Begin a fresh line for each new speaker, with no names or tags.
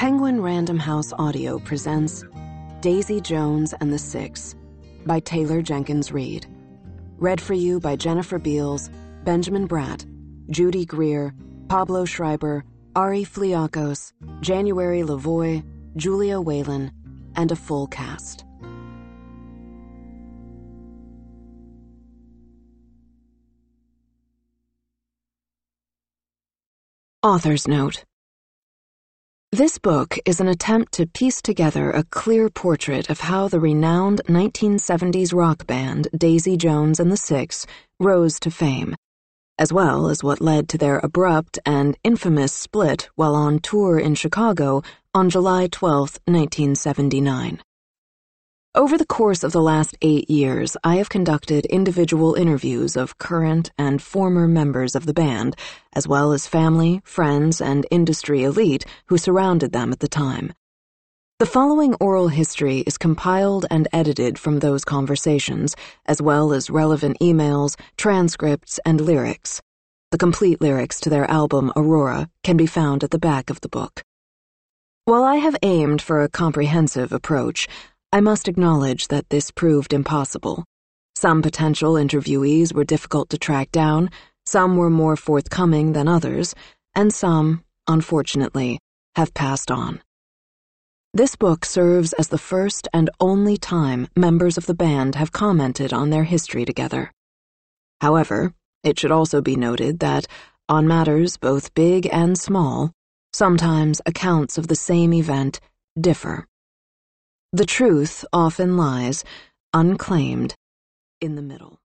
Penguin Random House Audio presents Daisy Jones and the Six by Taylor Jenkins Reid. Read for you by Jennifer Beals, Benjamin Bratt, Judy Greer, Pablo Schreiber, Ari Fliakos, January Lavoie, Julia Whalen, and a full cast. Author's Note. This book is an attempt to piece together a clear portrait of how the renowned 1970s rock band Daisy Jones and the Six rose to fame, as well as what led to their abrupt and infamous split while on tour in Chicago on July 12, 1979. Over the course of the last 8 years, I have conducted individual interviews of current and former members of the band, as well as family, friends, and industry elite who surrounded them at the time. The following oral history is compiled and edited from those conversations, as well as relevant emails, transcripts, and lyrics. The complete lyrics to their album Aurora can be found at the back of the book. While I have aimed for a comprehensive approach, I must acknowledge that this proved impossible. Some potential interviewees were difficult to track down, some were more forthcoming than others, and some, unfortunately, have passed on. This book serves as the first and only time members of the band have commented on their history together. However, it should also be noted that, on matters both big and small, sometimes accounts of the same event differ. The truth often lies, unclaimed, in the middle.